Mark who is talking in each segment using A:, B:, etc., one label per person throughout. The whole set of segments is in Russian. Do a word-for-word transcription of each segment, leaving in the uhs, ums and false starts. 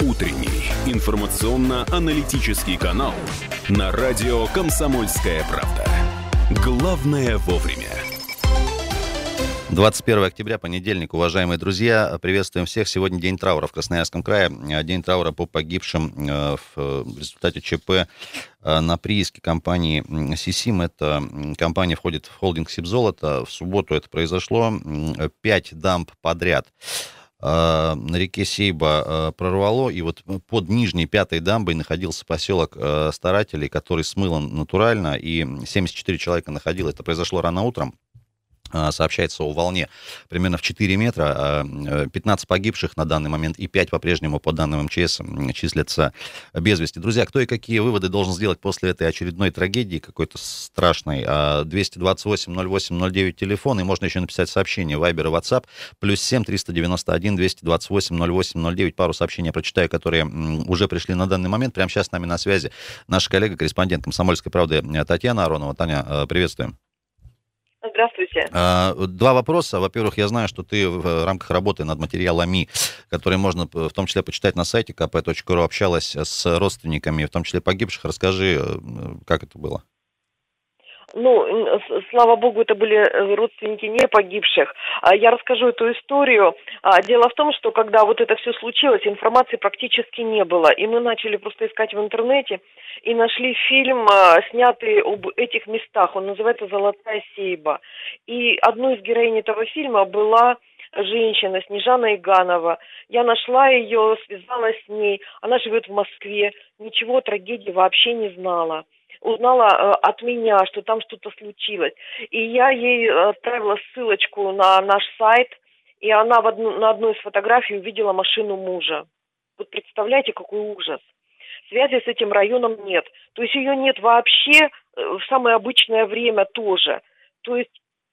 A: Утренний информационно-аналитический канал на радио «Комсомольская правда». Главное вовремя.
B: двадцать первое октября, понедельник, уважаемые друзья. Приветствуем всех. Сегодня день траура в Красноярском крае. День траура по погибшим в результате ЧП на прииске компании «Сисим». Эта компания входит в холдинг «Сибзолото». В субботу это произошло. Пять дамб подряд на реке Сейба прорвало, и вот под нижней пятой дамбой находился поселок Старателей, который смыло натурально, и семьдесят четыре человека находилось. Это произошло рано утром. Сообщается о волне примерно в четыре метра, пятнадцать погибших на данный момент и пять по-прежнему, по данным МЧС, числятся без вести. Друзья, кто и какие выводы должен сделать после этой очередной трагедии, какой-то страшной? двести двадцать восемь ноль восемь ноль девять телефон, и можно еще написать сообщение Viber и WhatsApp, плюс семь триста девяносто один двести двадцать восемь ноль восемь ноль девять. Пару сообщений я прочитаю, которые уже пришли на данный момент. Прямо сейчас с нами на связи наша коллега, корреспондент «Комсомольской правды» Татьяна Аронова. Таня, приветствуем.
C: Здравствуйте.
B: Два вопроса. Во-первых, я знаю, что ты в рамках работы над материалами, которые можно в том числе почитать на сайте ка пэ точка ру, общалась с родственниками, в том числе погибших. Расскажи, как это было?
C: Ну, слава богу, это были родственники не погибших. Я расскажу эту историю. Дело в том, что когда вот это все случилось, информации практически не было. И мы начали просто искать в интернете и нашли фильм, снятый об этих местах. Он называется «Золотая Сейба». И одной из героинь этого фильма была женщина Снежана Иганова. Я нашла ее, связалась с ней. Она живет в Москве. Ничего о трагедии вообще не знала. Узнала э, от меня, что там что-то случилось. И я ей отправила ссылочку на наш сайт, и она в одну, на одной из фотографий увидела машину мужа. Вот представляете, какой ужас. Связи с этим районом нет. То есть ее нет вообще э, в самое обычное время тоже. То есть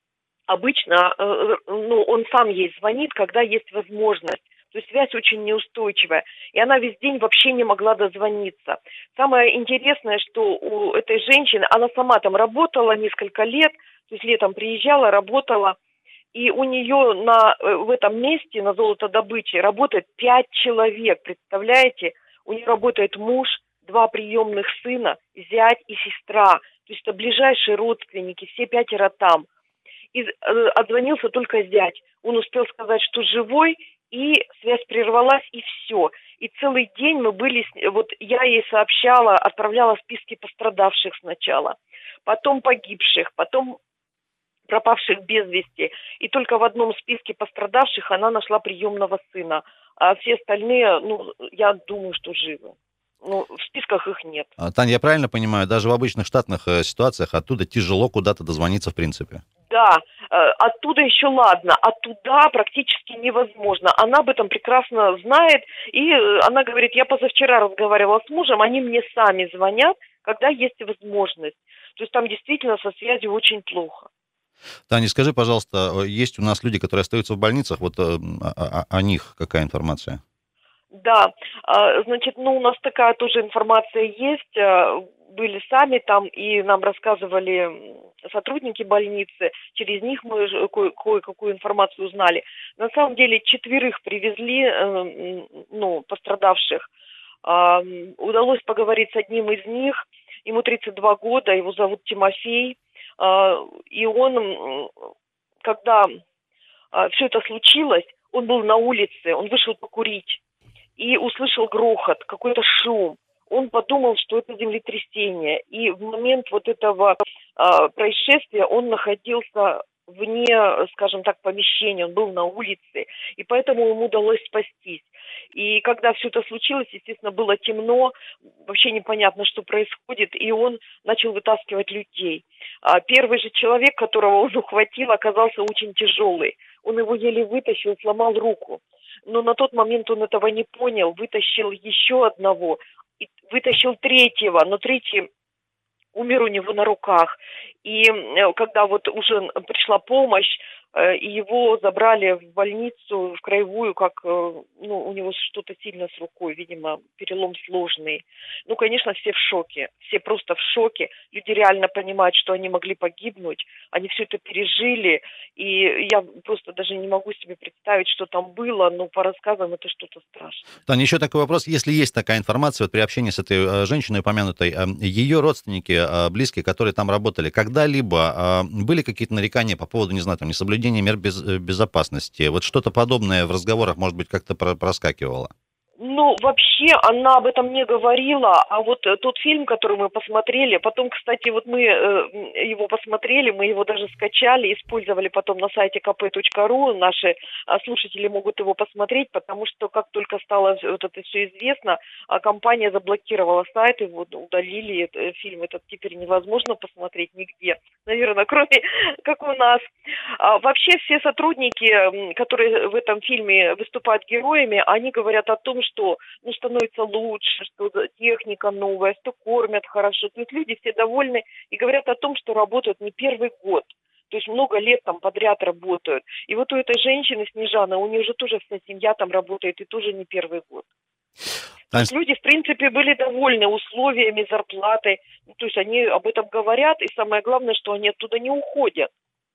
C: обычно, э, ну, он сам ей звонит, когда есть возможность. То есть связь очень неустойчивая. И она весь день вообще не могла дозвониться. Самое интересное, что у этой женщины, она сама там работала несколько лет, то есть летом приезжала, работала, и у нее на, в этом месте, на золотодобыче, работает пять человек, представляете? У нее работает муж, два приемных сына, зять и сестра. То есть это ближайшие родственники, все пятеро там. И э, отзвонился только зять. Он успел сказать, что живой, и связь прервалась, и все. И целый день мы были, вот я ей сообщала, отправляла списки пострадавших сначала, потом погибших, потом пропавших без вести. И только в одном списке пострадавших она нашла приемного сына. А все остальные, ну, я думаю, что живы. Ну, в списках их нет.
B: Таня, я правильно понимаю, даже в обычных штатных э, ситуациях оттуда тяжело куда-то дозвониться в принципе?
C: Да, э, оттуда еще ладно, а туда практически невозможно. Она об этом прекрасно знает, и э, она говорит, я позавчера разговаривала с мужем, они мне сами звонят, когда есть возможность. То есть там действительно со связью очень плохо.
B: Таня, скажи, пожалуйста, есть у нас люди, которые остаются в больницах, вот э, о, о них какая информация?
C: Да, значит, ну, у нас такая тоже информация есть, были сами там, и нам рассказывали сотрудники больницы, через них мы ко- кое-какую информацию узнали. На самом деле четверых привезли, ну, пострадавших, удалось поговорить с одним из них, ему тридцать два года, его зовут Тимофей, и он, когда все это случилось, он был на улице, он вышел покурить. И услышал грохот, какой-то шум. Он подумал, что это землетрясение. И в момент вот этого э, происшествия он находился вне, скажем так, помещения, он был на улице. И поэтому ему удалось спастись. И когда все это случилось, естественно, было темно, вообще непонятно, что происходит. И он начал вытаскивать людей. А первый же человек, которого он ухватил, оказался очень тяжелый. Он его еле вытащил, сломал руку. Но на тот момент он этого не понял, вытащил еще одного, и вытащил третьего, но третий умер у него на руках. И когда вот уже пришла помощь, и его забрали в больницу, в краевую, как, ну, у него что-то сильно с рукой, видимо, перелом сложный. Ну, конечно, все в шоке, все просто в шоке. Люди реально понимают, что они могли погибнуть, они все это пережили, и я просто даже не могу себе представить, что там было, но по рассказам это что-то страшное.
B: Таня, еще такой вопрос. Если есть такая информация, вот при общении с этой э, женщиной упомянутой, э, ее родственники, э, близкие, которые там работали, когда-либо э, были какие-то нарекания по поводу, не знаю, там, несоблюдения мер без, безопасности? Вот что-то подобное в разговорах, может быть, как-то про- проскакивало?
C: Ну, вообще, она об этом не говорила, а вот э, тот фильм, который мы посмотрели, потом, кстати, вот мы э, его посмотрели, мы его даже скачали, использовали потом на сайте ка пэ точка ру, наши э, слушатели могут его посмотреть, потому что как только стало вот это все известно, э, компания заблокировала сайт, его удалили, это, фильм этот теперь невозможно посмотреть нигде, наверное, кроме как у нас. А, вообще все сотрудники, которые в этом фильме выступают героями, они говорят о том, что ну, становится лучше, что техника новая, что кормят хорошо. То есть люди все довольны и говорят о том, что работают не первый год. То есть много лет там подряд работают. И вот у этой женщины, Снежаны, у нее же тоже вся семья там работает и тоже не первый год. То есть люди, в принципе, были довольны условиями, зарплатой. Ну, то есть они об этом говорят, и самое главное, что они оттуда не уходят.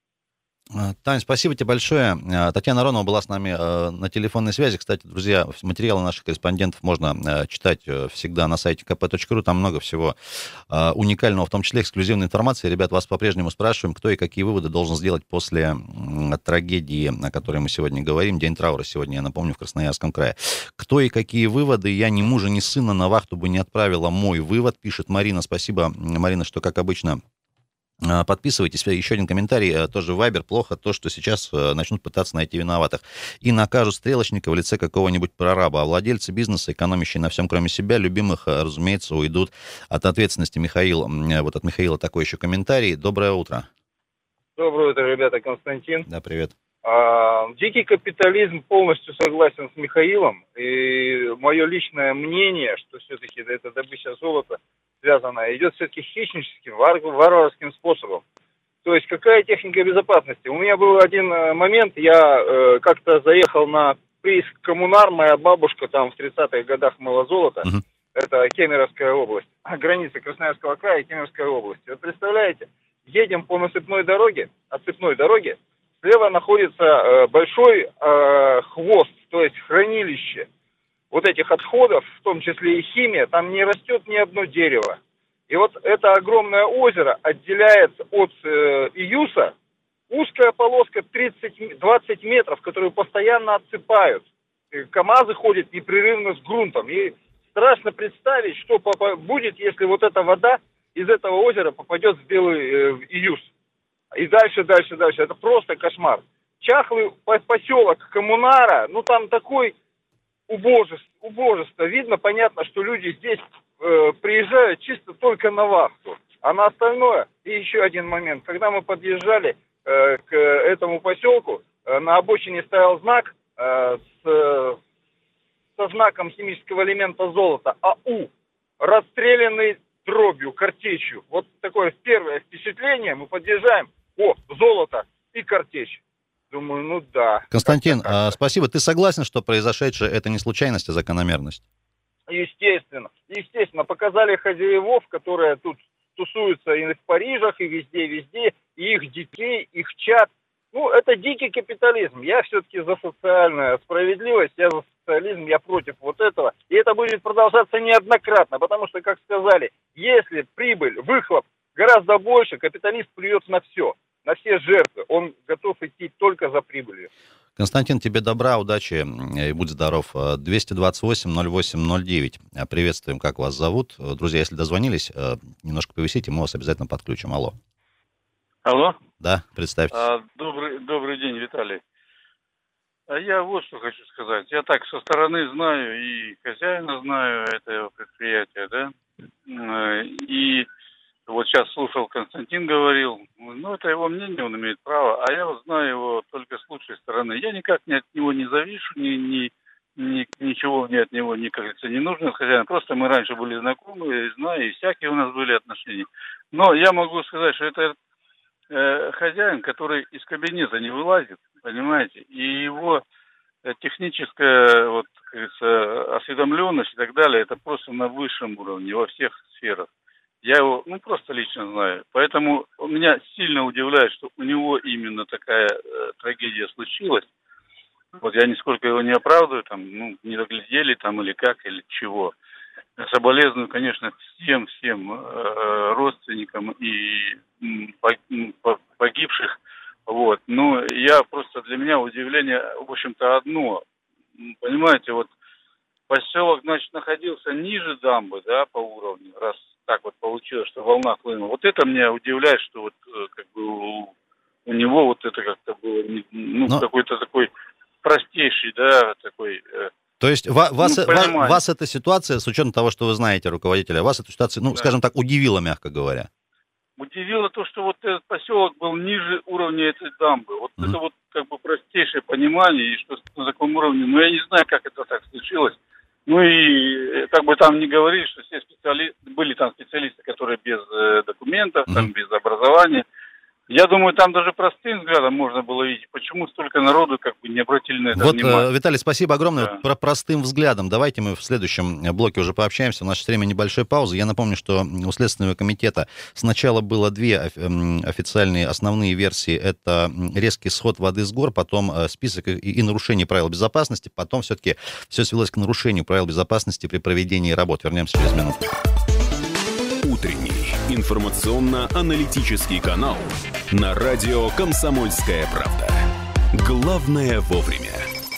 B: Тань, спасибо тебе большое. Татьяна Аронова была с нами на телефонной связи. Кстати, друзья, материалы наших корреспондентов можно читать всегда на сайте ка пэ точка ру. Там много всего уникального, в том числе эксклюзивной информации. Ребят, вас по-прежнему спрашиваем, кто и какие выводы должен сделать после трагедии, о которой мы сегодня говорим. День траура сегодня, я напомню, в Красноярском крае. Кто и какие выводы? Я ни мужа, ни сына на вахту бы не отправила. Мой вывод, пишет Марина. Спасибо, Марина, что, как обычно, подписывайтесь. Еще один комментарий, тоже в Viber. Плохо то, что сейчас начнут пытаться найти виноватых и накажут стрелочника в лице какого-нибудь прораба. А владельцы бизнеса, экономящие на всем, кроме себя, любимых, разумеется, уйдут от ответственности. Михаил, вот от Михаила такой еще комментарий. Доброе утро.
D: Доброе утро, ребята, Константин.
B: Да, привет.
D: А, дикий капитализм, полностью согласен с Михаилом. И мое личное мнение, что все-таки эта добыча золота связанная, идет все-таки хищническим, вар- варварским способом. То есть какая техника безопасности? У меня был один момент, я э, как-то заехал на прииск Коммунар, моя бабушка там в тридцатых годах мыла золото. Uh-huh. Это Кемеровская область, граница Красноярского края и Кемеровской области. Вы представляете, едем по насыпной дороге, отсыпной дороге, слева находится э, большой э, хвост, то есть хранилище вот этих отходов, в том числе и химия, там не растет ни одно дерево. И вот это огромное озеро отделяет от э, Июса узкая полоска тридцать-двадцать метров, которую постоянно отсыпают. И КАМАЗы ходят непрерывно с грунтом. И страшно представить, что будет, если вот эта вода из этого озера попадет в Белый э, в Июс. И дальше, дальше, дальше. Это просто кошмар. Чахлый поселок Коммунара, ну там такой убожество, убожество. Видно, понятно, что люди здесь э, приезжают чисто только на вахту. А на остальное, и еще один момент. Когда мы подъезжали э, к этому поселку, э, на обочине стоял знак э, с, со знаком химического элемента золота АУ, расстрелянный дробью, картечью. Вот такое первое впечатление. Мы подъезжаем, о, золото и картечь. Думаю, ну да.
B: Константин, а, спасибо. Ты согласен, что произошедшее это не случайность, а закономерность?
D: Естественно. Естественно. Показали хозяевов, которые тут тусуются и в Парижах, и везде, везде, и их детей, их чад. Ну, это дикий капитализм. Я все-таки за социальную справедливость, я за социализм, я против вот этого. И это будет продолжаться неоднократно, потому что, как сказали, если прибыль, выхлоп гораздо больше, капиталист плюет на все. На все жертвы. Он готов идти только за прибылью.
B: Константин, тебе добра, удачи и будь здоров. двести двадцать восемь ноль восемь ноль девять. Приветствуем, как вас зовут. Друзья, если дозвонились, немножко повисите, мы вас обязательно подключим. Алло.
E: Алло.
B: Да, представьтесь.
E: А, добрый, добрый день, Виталий. А я вот что хочу сказать. Я так со стороны знаю и хозяина знаю этого предприятия, да. И вот сейчас слушал, Константин говорил, ну, это его мнение, он имеет право, а я вот знаю его только с лучшей стороны. Я никак ни от него не завишу, ни, ни, ни, ничего мне от него, ни, как говорится, не нужно хозяин. Просто мы раньше были знакомы, знаю, и всякие у нас были отношения. Но я могу сказать, что это э, хозяин, который из кабинета не вылазит, понимаете, и его э, техническая, вот, как говорится, осведомленность и так далее, это просто на высшем уровне во всех сферах. Я его, ну, просто лично знаю. Поэтому меня сильно удивляет, что у него именно такая э, трагедия случилась. Вот я нисколько его не оправдываю, там, ну, не доглядели там или как, или чего. Я соболезную, конечно, всем, всем э, родственникам и м, погибших. Вот. Но я просто, для меня удивление, в общем-то, одно. Понимаете, вот поселок, значит, находился ниже дамбы, да, по уровню, раз так вот получилось, что волна хлынула. Вот это меня удивляет, что вот как бы у, у него вот это как-то было, ну, Но... какой-то такой простейший, да, такой...
B: То есть ва- вас, ну, ва- вас эта ситуация, с учетом того, что вы знаете руководителя, вас эта ситуация, ну, да. скажем так, удивила, мягко говоря?
E: Удивило то, что вот этот поселок был ниже уровня этой дамбы. Вот mm-hmm. это вот как бы простейшее понимание, и что на таком уровне, ну, я не знаю, как это так случилось. Ну и как бы там не говорили, что все специалисты, были там специалисты, которые без э, документов, mm-hmm. там, без образования. Я думаю, там даже простым взглядом можно было видеть, почему столько народу как бы не обратили на это
B: вот,
E: внимание.
B: Вот, Виталий, спасибо огромное.
E: Да.
B: Вот про простым взглядом. Давайте мы в следующем блоке уже пообщаемся. У нас время небольшой паузы. Я напомню, что у Следственного комитета сначала было две официальные основные версии. Это резкий сход воды с гор, потом список и нарушение правил безопасности, потом все-таки все свелось к нарушению правил безопасности при проведении работ. Вернемся через минуту.
A: Утренний информационно-аналитический канал на радио «Комсомольская правда». Главное вовремя.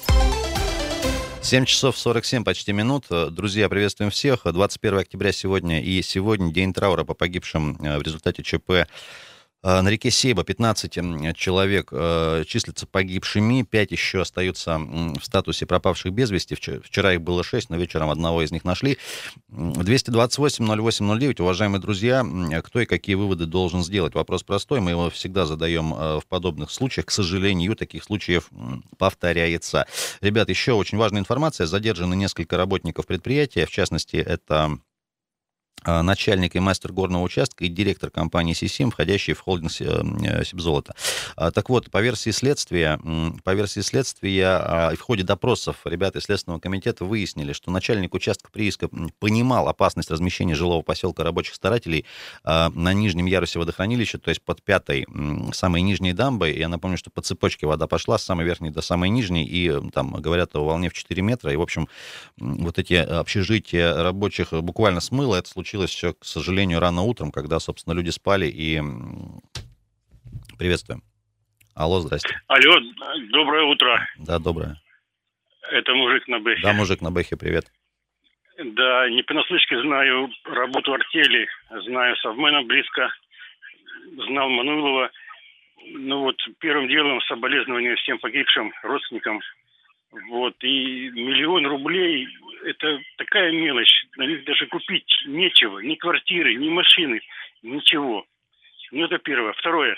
B: семь часов сорок семь почти минут. Друзья, приветствуем всех. двадцать первое октября сегодня, и сегодня день траура по погибшим в результате ЧП на реке Сейба. пятнадцать человек э, числятся погибшими, пять еще остаются в статусе пропавших без вести. Вчера их было шесть, но вечером одного из них нашли. двести двадцать восемь ноль восемь ноль девять. Уважаемые друзья, кто и какие выводы должен сделать? Вопрос простой, мы его всегда задаем в подобных случаях. К сожалению, таких случаев повторяется. Ребят, еще очень важная информация. Задержаны несколько работников предприятия, в частности, это... начальник и мастер горного участка и директор компании «Сисим», входящий в холдинг «Сибзолото». Так вот, по версии следствия, по версии следствия в ходе допросов ребята из Следственного комитета выяснили, что начальник участка прииска понимал опасность размещения жилого поселка рабочих старателей на нижнем ярусе водохранилища, то есть под пятой, самой нижней дамбой. Я напомню, что по цепочке вода пошла с самой верхней до самой нижней, и там говорят о волне в четыре метра, и, в общем, вот эти общежития рабочих буквально смыло. Это случилось все, к сожалению, рано утром, когда, собственно, люди спали, и приветствуем. Алло, здрасте.
F: Алло, доброе утро.
B: Да, доброе.
F: Это мужик на Бэхе.
B: Да, мужик на Бэхе, привет.
F: Да, не понаслышке знаю работу артели, знаю Совмена близко, знал Мануилова. Ну вот, первым делом соболезнования всем погибшим родственникам. Вот, и миллион рублей – это такая мелочь, на них даже купить нечего, ни квартиры, ни машины, ничего. Ну, это первое. Второе.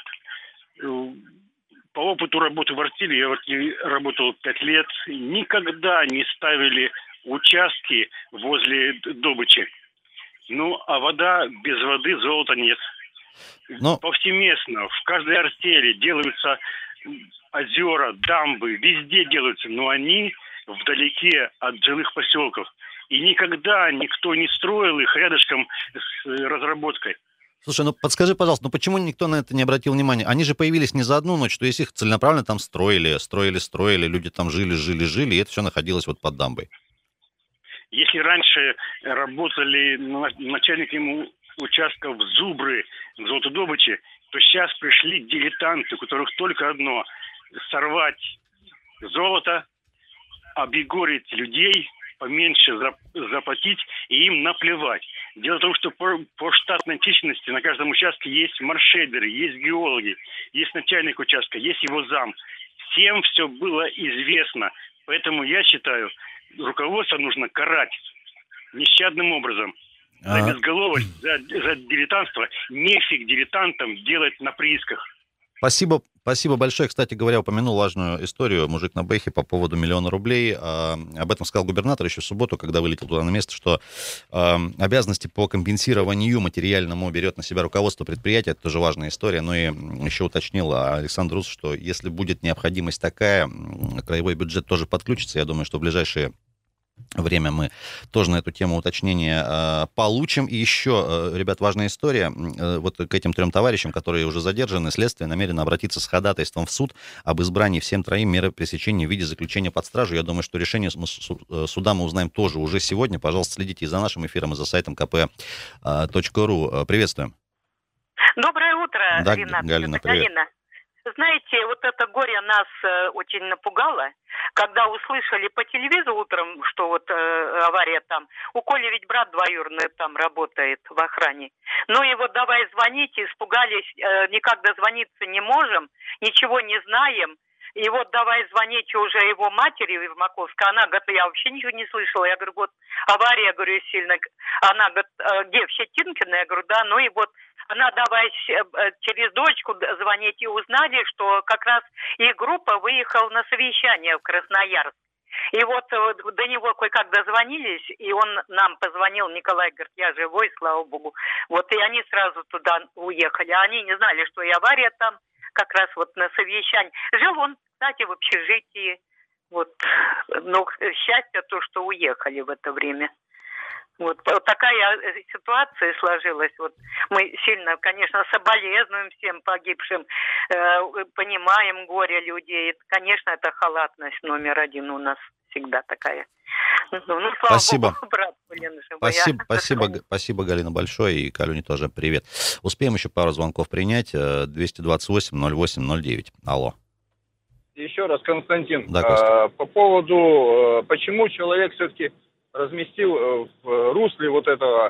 F: По опыту работы в артели, я в артели работал пять лет, никогда не ставили участки возле добычи. Ну, а вода, без воды золота нет. Но... Повсеместно, в каждой артели делаются... озера, дамбы, везде делаются, но они вдалеке от жилых поселков. И никогда никто не строил их рядышком с разработкой.
B: Слушай, ну подскажи, пожалуйста, ну почему никто на это не обратил внимания? Они же появились не за одну ночь, то есть их целенаправленно там строили, строили, строили, люди там жили, жили, жили, и это все находилось вот под дамбой.
F: Если раньше работали начальниками участков зубры, золотодобычи, то сейчас пришли дилетанты, у которых только одно – сорвать золото, обегорить людей, поменьше заплатить, и им наплевать. Дело в том, что по, по штатной численности на каждом участке есть маршейдеры, есть геологи, есть начальник участка, есть его зам. Всем все было известно. Поэтому я считаю, руководство нужно карать нещадным образом. За безголовость, за, за дилетантство. Нефиг дилетантам делать на приисках.
B: Спасибо, Спасибо большое. Кстати говоря, упомянул важную историю. Мужик на Бэхе по поводу миллиона рублей. Об этом сказал губернатор еще в субботу, когда вылетел туда на место, что обязанности по компенсированию материальному берет на себя руководство предприятия. Это тоже важная история. Но и еще уточнил Александр Рус, что если будет необходимость такая, краевой бюджет тоже подключится. Я думаю, что в ближайшие время мы тоже на эту тему уточнения э, получим. И еще, э, ребят, важная история. Э, вот к этим трем товарищам, которые уже задержаны, следствие намерено обратиться с ходатайством в суд об избрании всем троим меры пресечения в виде заключения под стражу. Я думаю, что решение суда мы узнаем тоже уже сегодня. Пожалуйста, следите и за нашим эфиром, и за сайтом ка пэ точка ру. Приветствуем.
G: Доброе утро,
B: да,
G: Ренат.
B: Галина, привет.
G: Галина. Знаете, вот это горе нас э, очень напугало, когда услышали по телевизору утром, что вот э, авария там. У Коли ведь брат двоюродный там работает в охране. Ну и вот давай звонить, испугались, э, никак дозвониться не можем, ничего не знаем. И вот давай звонить уже его матери в Маковской. Она говорит, я вообще ничего не слышала. Я говорю, вот авария, говорю, сильно. Она говорит, где, в Щетинкино? Я говорю, да. Ну и вот она давай через дочку звонить, и узнали, что как раз их группа выехала на совещание в Красноярск. И вот до него кое-как дозвонились, и он нам позвонил, Николай говорит, я живой, слава богу. Вот и они сразу туда уехали. Они не знали, что и авария там, как раз вот на совещании. Жил он, кстати, в общежитии. Вот. Но счастье то, что уехали в это время. Вот, вот такая ситуация сложилась. Вот мы сильно, конечно, соболезнуем всем погибшим, э, понимаем горе людей. Конечно, это халатность номер один у нас всегда такая. Ну, ну слава
B: спасибо.
G: Богу, брат, блин, живой.
B: Спасибо, спасибо, спасибо, Галина, большое, и Калюне тоже привет. Успеем еще пару звонков принять. двести двадцать восемь ноль восемь ноль девять. Алло.
D: Еще раз, Константин,
B: да, Костя.
D: по поводу, почему человек все-таки разместил в русле вот этого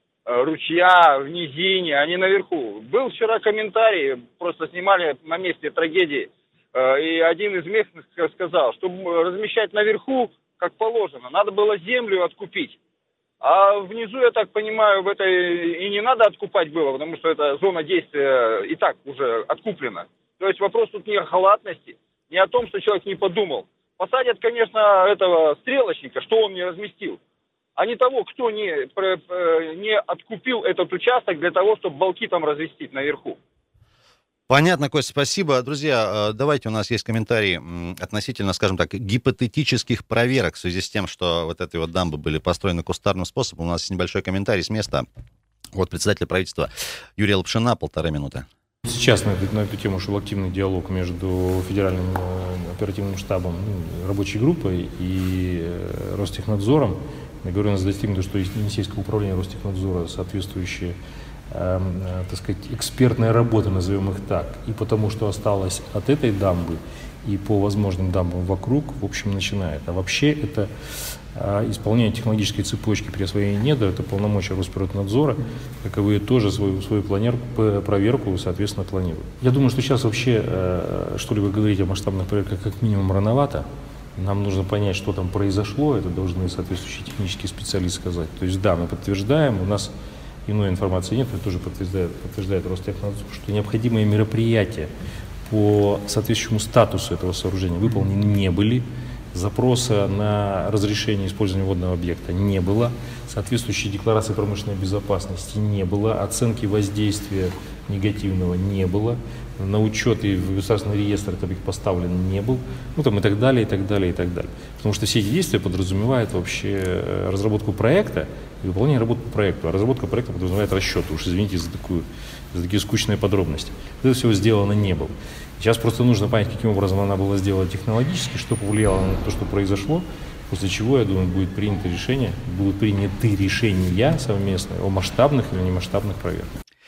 D: ручья, в низине, а не наверху. Был вчера комментарий, просто снимали на месте трагедии, и один из местных сказал, чтобы размещать наверху, как положено, надо было землю откупить. А внизу, я так понимаю, в этой и не надо откупать было, потому что эта зона действия и так уже откуплена. То есть вопрос тут не о халатности, не о том, что человек не подумал. Посадят, конечно, этого стрелочника, что он не разместил, а не того, кто не, не откупил этот участок для того, чтобы балки там разместить наверху.
B: Понятно, Костя, спасибо. Друзья, давайте, у нас есть комментарии относительно, скажем так, гипотетических проверок в связи с тем, что вот эти вот дамбы были построены кустарным способом. У нас есть небольшой комментарий с места от председателя правительства Юрия Лапшина, полторы минуты.
H: Сейчас на эту, на эту тему шел активный диалог между федеральным оперативным штабом, ну, рабочей группой и Ростехнадзором. Я говорю, у нас достигнуто, что Енисейское управление Ростехнадзора соответствующие, э, э, так сказать, экспертная работа, назовем их так, и потому что осталось от этой дамбы и по возможным дамбам вокруг, в общем, начинает. А вообще это э, исполнение технологической цепочки при освоении недр, это полномочия Росприроднадзора, каковые тоже свою, свою планерку, проверку, соответственно, планируют. Я думаю, что сейчас вообще э, что-либо говорить о масштабных проверках как минимум рановато. Нам нужно понять, что там произошло, это должны соответствующие технические специалисты сказать. То есть да, мы подтверждаем, у нас иной информации нет, это тоже подтверждает, подтверждает Ростехнадзор, что необходимые мероприятия по соответствующему статусу этого сооружения выполнены не были, запроса на разрешение использования водного объекта не было, соответствующей декларации промышленной безопасности не было, оценки воздействия негативного не было, на учет и в государственный реестр это их поставлен не был, ну там и так далее, и так далее, и так далее. Потому что все эти действия подразумевают вообще разработку проекта и выполнение работы по проекту. А разработка проекта подразумевает расчет. Уж извините за, такую, за такие скучные подробности. Это всего сделано не было. Сейчас просто нужно понять, каким образом она была сделана технологически, что повлияло на то, что произошло, после чего, я думаю, будет принято решение, будут приняты решения совместные о масштабных или немасштабных проверках.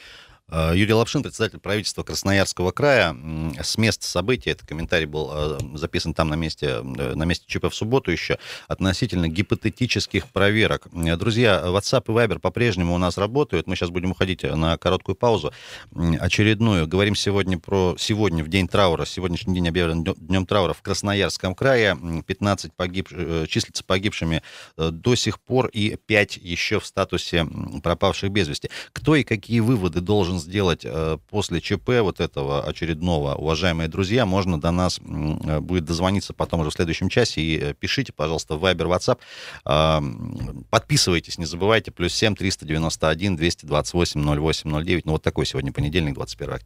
B: Юрий Лапшин, председатель правительства Красноярского края. С места событий, этот комментарий был записан там на месте, на месте ЧП в субботу еще, относительно гипотетических проверок. Друзья, WhatsApp и Viber по-прежнему у нас работают. Мы сейчас будем уходить на короткую паузу очередную. Говорим сегодня про сегодня, в день траура. Сегодняшний день объявлен днем траура в Красноярском крае. пятнадцать погиб... числятся погибшими до сих пор и пять еще в статусе пропавших без вести. Кто и какие выводы должен должен сделать после ЧП вот этого очередного, уважаемые друзья, можно до нас будет дозвониться потом уже в следующем часе, и пишите, пожалуйста, в Viber, WhatsApp, подписывайтесь, не забывайте, плюс семь триста девяносто один двести двадцать восемь ноль восемь ноль девять, ну вот такой сегодня понедельник, двадцать первое октября.